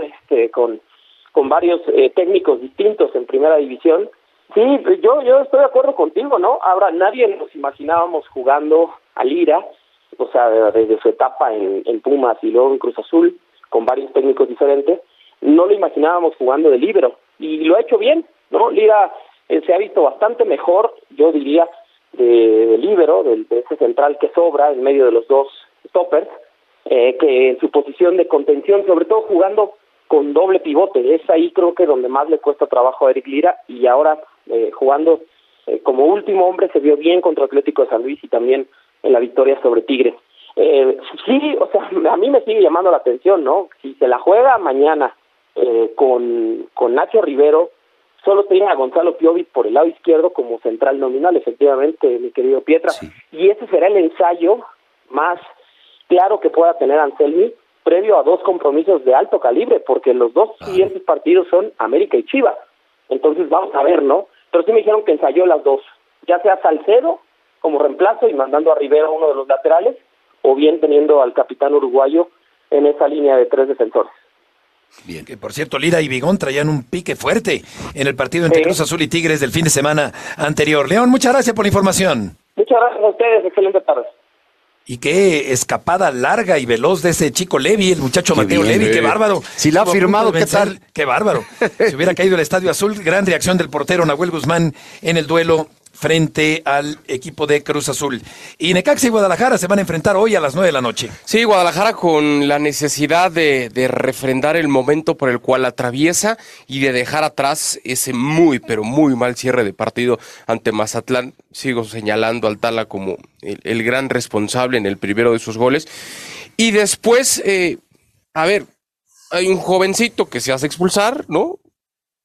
Con varios técnicos distintos en primera división. Sí, yo estoy de acuerdo contigo, ¿no? Ahora, nadie nos imaginábamos jugando a Lira, o sea, desde su etapa en Pumas y luego en Cruz Azul, con varios técnicos diferentes, no lo imaginábamos jugando de líbero, y lo ha hecho bien, ¿no? Lira se ha visto bastante mejor, yo diría, de líbero, de ese central que sobra en medio de los dos stoppers, que en su posición de contención, sobre todo jugando con doble pivote. Es ahí creo que donde más le cuesta trabajo a Eric Lira, y ahora jugando como último hombre se vio bien contra Atlético de San Luis y también en la victoria sobre Tigres. Sí, o sea, a mí me sigue llamando la atención, ¿no? Si se la juega mañana con Nacho Rivero, solo tiene a Gonzalo Piovi por el lado izquierdo como central nominal, efectivamente, mi querido Pietra, sí. Y ese será el ensayo más claro que pueda tener Anselmi previo a 2 compromisos de alto calibre, porque los 2 siguientes partidos son América y Chivas. Entonces vamos a ver, ¿no? Pero sí me dijeron que ensayó las 2, ya sea Salcedo como reemplazo y mandando a Rivero uno de los laterales, o bien teniendo al capitán uruguayo en esa línea de 3 defensores. Bien, que por cierto, Lira y Bigón traían un pique fuerte en el partido entre Cruz Azul y Tigres del fin de semana anterior. León, muchas gracias por la información. Muchas gracias a ustedes, excelente tarde. Y qué escapada larga y veloz de ese chico Levi, el muchacho Mateo Levi, qué bárbaro. Si la ha firmado, ¿qué tal? Qué bárbaro. Se hubiera caído el Estadio Azul, gran reacción del portero Nahuel Guzmán en el duelo frente al equipo de Cruz Azul. Y Necaxa y Guadalajara se van a enfrentar hoy a las 9 de la noche. Sí, Guadalajara con la necesidad de refrendar el momento por el cual atraviesa y de dejar atrás ese muy, pero muy mal cierre de partido ante Mazatlán. Sigo señalando al Tala como el gran responsable en el primero de sus goles. Y después, hay un jovencito que se hace expulsar, ¿no?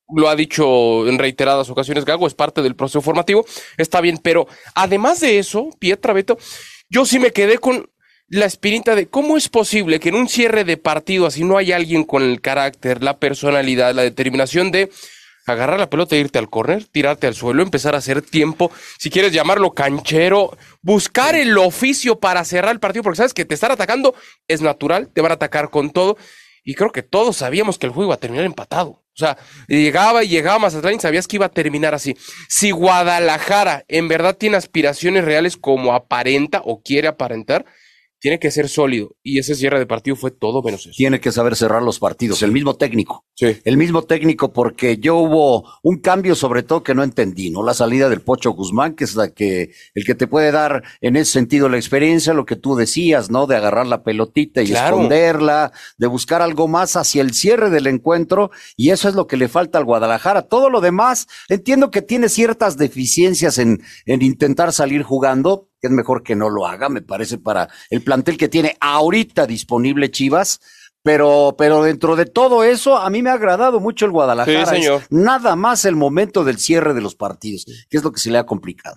lo ha dicho en reiteradas ocasiones Gago, es parte del proceso formativo, está bien, pero además de eso, Pietra, Beto, yo sí me quedé con la espinita de cómo es posible que en un cierre de partido así no hay alguien con el carácter, la personalidad, la determinación de agarrar la pelota e irte al córner, tirarte al suelo, empezar a hacer tiempo, si quieres llamarlo canchero, buscar el oficio para cerrar el partido, porque sabes que te están atacando, es natural, te van a atacar con todo, y creo que todos sabíamos que el juego iba a terminar empatado. O sea, llegaba Mazatlán y sabías que iba a terminar así. Si Guadalajara en verdad tiene aspiraciones reales como aparenta o quiere aparentar, tiene que ser sólido. Y ese cierre de partido fue todo menos eso. Tiene que saber cerrar los partidos. Sí. El mismo técnico. Sí. El mismo técnico, porque hubo un cambio sobre todo que no entendí, ¿no? La salida del Pocho Guzmán, que es el que te puede dar en ese sentido la experiencia, lo que tú decías, ¿no? De agarrar la pelotita y esconderla, de buscar algo más hacia el cierre del encuentro, y eso es lo que le falta al Guadalajara. Todo lo demás, entiendo que tiene ciertas deficiencias en intentar salir jugando, que es mejor que no lo haga, me parece, para el plantel que tiene ahorita disponible Chivas, pero dentro de todo eso, a mí me ha agradado mucho el Guadalajara. Sí, señor. Es nada más el momento del cierre de los partidos, que es lo que se le ha complicado.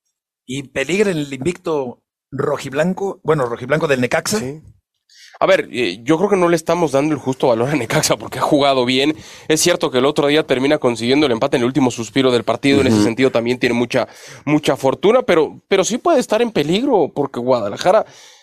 Y peligra el invicto rojiblanco del Necaxa. Sí. A ver, yo creo que no le estamos dando el justo valor a Necaxa porque ha jugado bien. Es cierto que el otro día termina consiguiendo el empate en el último suspiro del partido. En ese sentido también tiene mucha fortuna, pero sí puede estar en peligro porque Guadalajara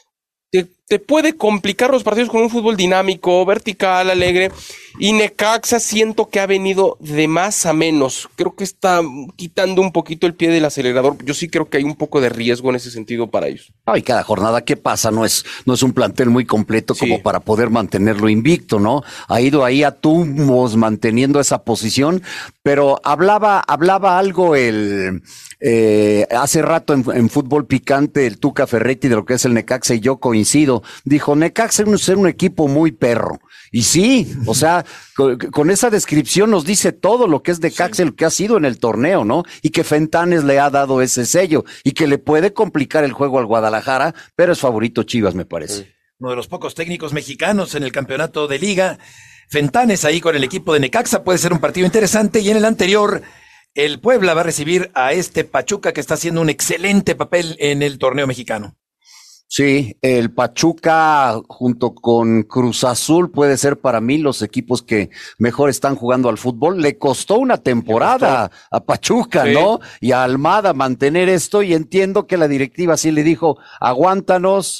te puede complicar los partidos con un fútbol dinámico, vertical, alegre. Y Necaxa siento que ha venido de más a menos. Creo que está quitando un poquito el pie del acelerador. Yo sí creo que hay un poco de riesgo en ese sentido para ellos. Ay, cada jornada que pasa no es un plantel muy completo como para poder mantenerlo invicto, ¿no? Ha ido ahí a tumbos manteniendo esa posición, pero hablaba algo hace rato en Fútbol Picante el Tuca Ferretti de lo que es el Necaxa, y yo coincido. Dijo, Necaxa es un equipo muy perro. Y sí, o sea, con esa descripción nos dice todo lo que es Necaxa, lo que ha sido en el torneo, ¿no? Y que Fentanes le ha dado ese sello y que le puede complicar el juego al Guadalajara, pero es favorito Chivas, me parece. Uno de los pocos técnicos mexicanos en el campeonato de liga. Fentanes ahí con el equipo de Necaxa, puede ser un partido interesante. Y en el anterior, el Puebla va a recibir a este Pachuca que está haciendo un excelente papel en el torneo mexicano. Sí, el Pachuca junto con Cruz Azul puede ser para mí los equipos que mejor están jugando al fútbol. Le costó una temporada a Pachuca, sí, ¿no? Y a Almada mantener esto, y entiendo que la directiva sí le dijo, aguántanos,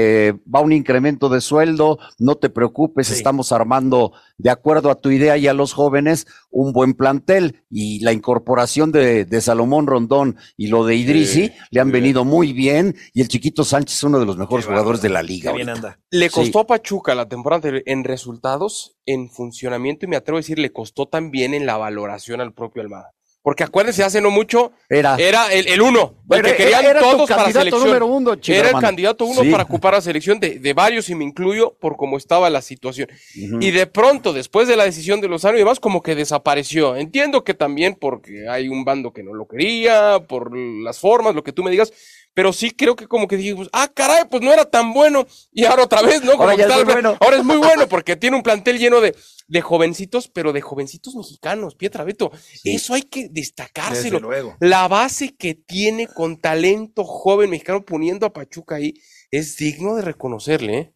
va un incremento de sueldo, no te preocupes, sí, estamos armando de acuerdo a tu idea y a los jóvenes un buen plantel, y la incorporación de Salomón Rondón y lo de Idrissi le han venido muy bien, y el Chiquito Sánchez es uno de los mejores jugadores de la liga. Bien anda. Le costó a Pachuca la temporada anterior en resultados, en funcionamiento, y me atrevo a decir, le costó también en la valoración al propio Almada. Porque acuérdense, hace no mucho, era el uno, el que querían todos para selección. Número uno, era el candidato uno para ocupar la selección de varios, y me incluyo por cómo estaba la situación. Y de pronto, después de la decisión de Lozano y demás, como que desapareció. Entiendo que también porque hay un bando que no lo quería, por las formas, lo que tú me digas, pero sí creo que como que dijimos, caray, pues no era tan bueno, y ahora otra vez, ¿no? Como ahora, ahora es muy bueno, porque tiene un plantel lleno de jovencitos, pero de jovencitos mexicanos, Pietra, Beto. Sí. Eso hay que destacárselo. La base que tiene con talento joven mexicano poniendo a Pachuca ahí es digno de reconocerle, ¿eh?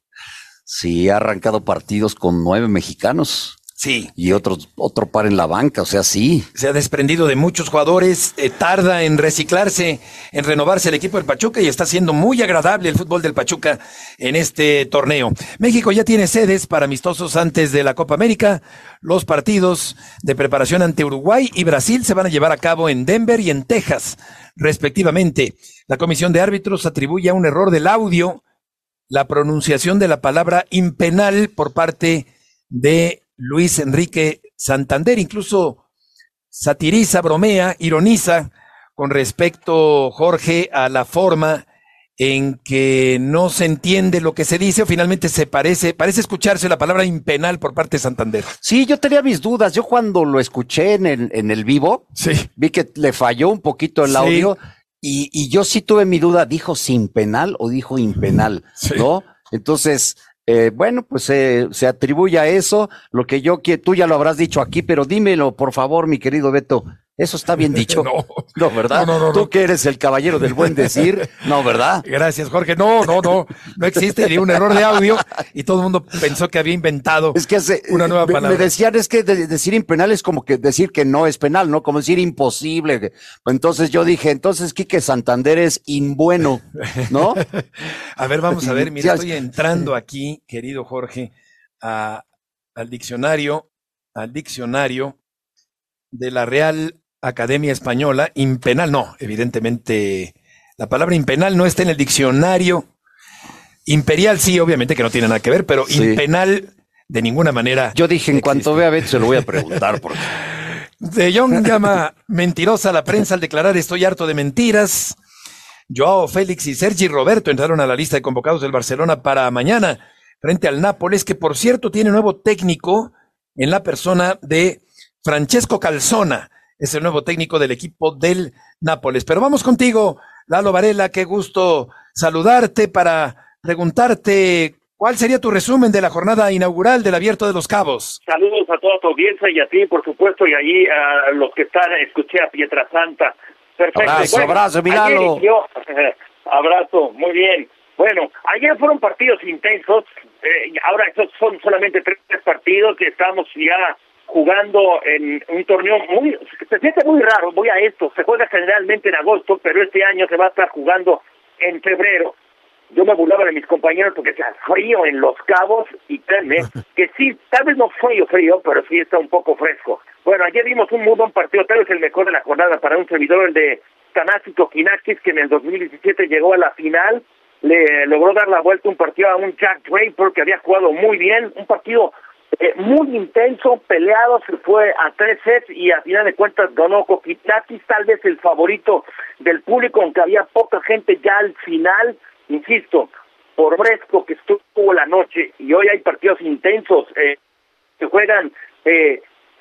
Sí, ha arrancado partidos con 9 mexicanos. Sí. Y otro par en la banca, o sea, sí. Se ha desprendido de muchos jugadores, tarda en reciclarse, en renovarse el equipo del Pachuca, y está siendo muy agradable el fútbol del Pachuca en este torneo. México ya tiene sedes para amistosos antes de la Copa América. Los partidos de preparación ante Uruguay y Brasil se van a llevar a cabo en Denver y en Texas, respectivamente. La comisión de árbitros atribuye a un error del audio la pronunciación de la palabra impenal por parte de Luis Enrique Santander. Incluso satiriza, bromea, ironiza con respecto, Jorge, a la forma en que no se entiende lo que se dice, o finalmente parece escucharse la palabra impenal por parte de Santander. Sí, yo tenía mis dudas. Yo cuando lo escuché en el vivo, sí, vi que le falló un poquito el audio, y yo sí tuve mi duda, ¿dijo sin penal o dijo impenal? Sí. ¿No? Entonces, Bueno, pues se atribuye a eso, lo que tú ya lo habrás dicho aquí, pero dímelo, por favor, mi querido Beto. Eso está bien dicho. No, ¿verdad? No. Tú que eres el caballero del buen decir, no, ¿verdad? Gracias, Jorge. No existe ni un error de audio y todo el mundo pensó que había inventado una nueva palabra. Me decían, es que decir impenal es como que decir que no es penal, ¿no? Como decir imposible. Entonces yo dije, Quique Santander es imbueno, ¿no? A ver, vamos a ver, mira, estoy entrando aquí, querido Jorge, al diccionario de la Real Academia Española. Impenal, no, evidentemente la palabra impenal no está en el diccionario. Imperial sí, obviamente que no tiene nada que ver, pero sí. Impenal de ninguna manera. Yo dije, en cuanto vea a Beto se lo voy a preguntar. Porque... De Jong llama mentirosa a la prensa al declarar estoy harto de mentiras. Joao Félix y Sergi Roberto entraron a la lista de convocados del Barcelona para mañana frente al Nápoles, que por cierto tiene nuevo técnico en la persona de Francesco Calzona. Es el nuevo técnico del equipo del Nápoles. Pero vamos contigo, Lalo Varela, qué gusto saludarte para preguntarte cuál sería tu resumen de la jornada inaugural del Abierto de los Cabos. Saludos a toda tu audiencia y a ti, por supuesto, y allí a los que están, escuché a Pietrasanta. Perfecto. Abrazo, mi Lalo. Abrazo, muy bien. Bueno, ayer fueron partidos intensos, ahora estos son solamente 3 partidos que estamos ya jugando en un torneo se siente muy raro, voy a esto, se juega generalmente en agosto, pero este año se va a estar jugando en febrero. Yo me burlaba de mis compañeros porque hacía frío en Los Cabos y créanme que sí, tal vez no frío, pero sí está un poco fresco. Bueno, ayer vimos un muy buen partido, tal vez el mejor de la jornada para un servidor, el de Thanasi Kokkinakis, que en el 2017 llegó a la final, le logró dar la vuelta un partido a un Jack Draper que había jugado muy bien, un partido muy intenso, peleado, se fue a 3 sets y a final de cuentas ganó Kokkinakis, tal vez el favorito del público, aunque había poca gente ya al final, insisto, por fresco que estuvo la noche, y hoy hay partidos intensos, se juegan 3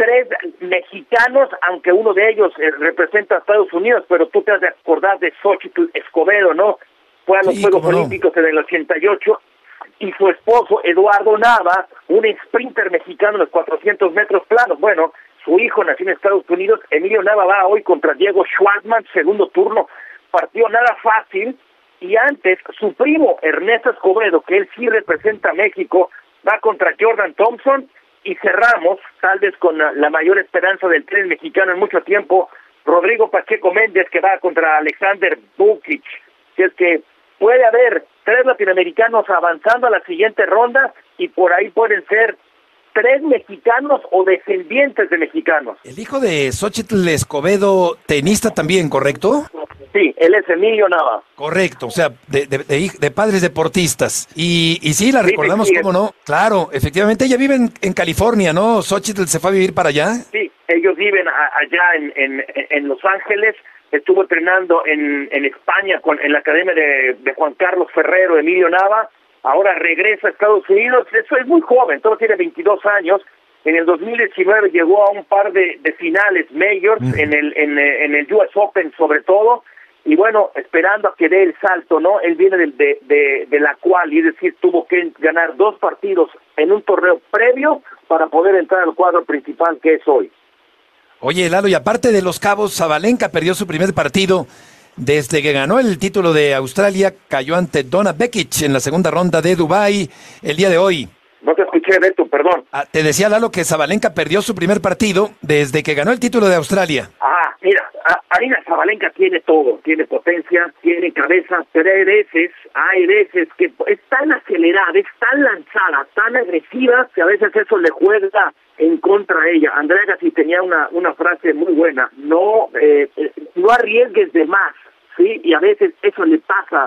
mexicanos, aunque uno de ellos representa a Estados Unidos, pero tú te has de acordar de Xochitl Escobedo, ¿no? Fue a los Juegos Olímpicos en el 88, y su esposo, Eduardo Nava, un sprinter mexicano en los 400 metros planos. Bueno, su hijo nació en Estados Unidos, Emilio Nava va hoy contra Diego Schwartzman, segundo turno, partido nada fácil, y antes su primo, Ernesto Escobedo, que él sí representa a México, va contra Jordan Thompson, y cerramos, tal vez con la mayor esperanza del tren mexicano en mucho tiempo, Rodrigo Pacheco Méndez, que va contra Alexander Bukic. Si es que puede haber 3 latinoamericanos avanzando a la siguiente ronda y por ahí pueden ser 3 mexicanos o descendientes de mexicanos. El hijo de Xochitl Escobedo, tenista también, ¿correcto? Sí, él es Emilio Nava. Correcto, o sea, de padres deportistas. Y sí, la recordamos, sí, ¿cómo no? Claro, efectivamente, ella vive en California, ¿no? Xochitl se fue a vivir para allá. Sí, ellos viven allá en Los Ángeles. Estuvo entrenando en España en la academia de Juan Carlos Ferrero, Emilio Nava. Ahora regresa a Estados Unidos. Eso es muy joven, solo tiene 22 años. En el 2019 llegó a un par de finales majors, en el US Open sobre todo. Y bueno, esperando a que dé el salto, ¿no? Él viene de la cual, es decir, tuvo que ganar 2 partidos en un torneo previo para poder entrar al cuadro principal que es hoy. Oye, Lalo, y aparte de Los Cabos, Sabalenka perdió su primer partido desde que ganó el título de Australia, cayó ante Donna Vekic en la segunda ronda de Dubái el día de hoy. No te escuché, Beto, perdón. Te decía, Lalo, que Sabalenka perdió su primer partido desde que ganó el título de Australia. Mira, Arina Sabalenka tiene todo, tiene potencia, tiene cabeza, pero hay veces que es tan acelerada, es tan lanzada, tan agresiva, que a veces eso le juega en contra a ella. Andrea Gassi tenía una frase muy buena, no arriesgues de más, ¿sí? Y a veces eso le pasa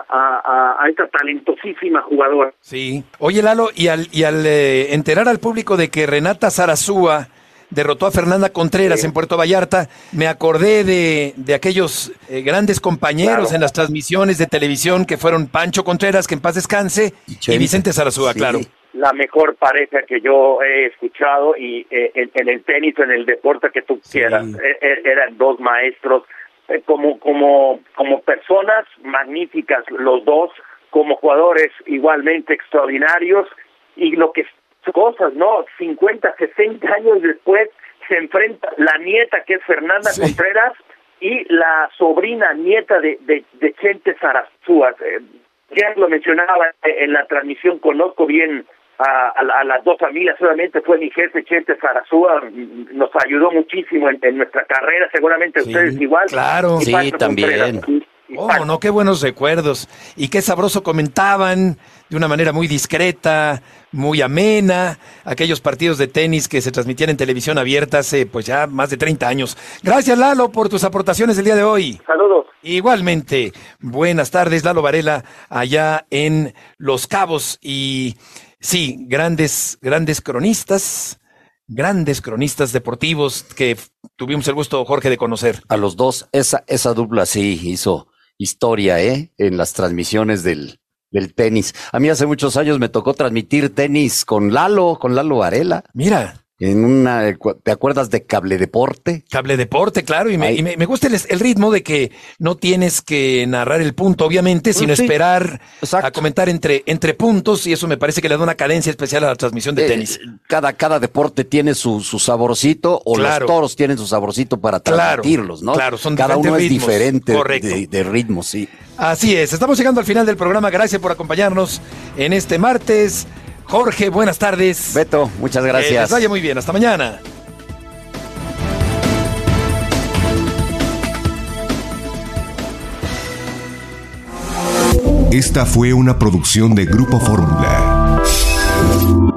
a esta talentosísima jugadora. Sí. Oye, Lalo, y al enterar al público de que Renata Zarazúa derrotó a Fernanda Contreras en Puerto Vallarta, me acordé de aquellos grandes compañeros en las transmisiones de televisión que fueron Pancho Contreras, que en paz descanse, y Vicente Zarazúa, claro. La mejor pareja que yo he escuchado y en el tenis, en el deporte que tú quieras, eran 2 maestros, como personas magníficas los dos, como jugadores igualmente extraordinarios, y lo que cosas, ¿no? 50, 60 años después se enfrenta la nieta, que es Fernanda Contreras, y la sobrina nieta de Chente Sarasúa. Ya lo mencionaba en la transmisión, conozco bien a las dos familias, solamente fue mi jefe Chente Sarasúa, nos ayudó muchísimo en nuestra carrera, seguramente ustedes igual. Claro, sí, también. Oh, no, qué buenos recuerdos. Y qué sabroso comentaban, de una manera muy discreta, muy amena, aquellos partidos de tenis que se transmitían en televisión abierta hace pues ya más de 30 años. Gracias, Lalo, por tus aportaciones el día de hoy. Saludos. Igualmente, buenas tardes, Lalo Varela, allá en Los Cabos. Y sí, grandes cronistas deportivos que tuvimos el gusto, Jorge, de conocer. A los dos, esa dupla sí hizo historia, en las transmisiones del tenis. A mí hace muchos años me tocó transmitir tenis con Lalo Varela. Mira. ¿Te acuerdas de Cable Deporte? Cable Deporte, claro, y me gusta el ritmo de que no tienes que narrar el punto, obviamente, sino esperar a comentar entre puntos, y eso me parece que le da una cadencia especial a la transmisión de tenis. Cada deporte tiene su saborcito, o los toros tienen su saborcito para transmitirlos, ¿no? Claro, son cada uno ritmos, es diferente de ritmo, sí. Así es, estamos llegando al final del programa, gracias por acompañarnos en este martes. Jorge, buenas tardes. Beto, muchas gracias. Que les vaya muy bien, hasta mañana. Esta fue una producción de Grupo Fórmula.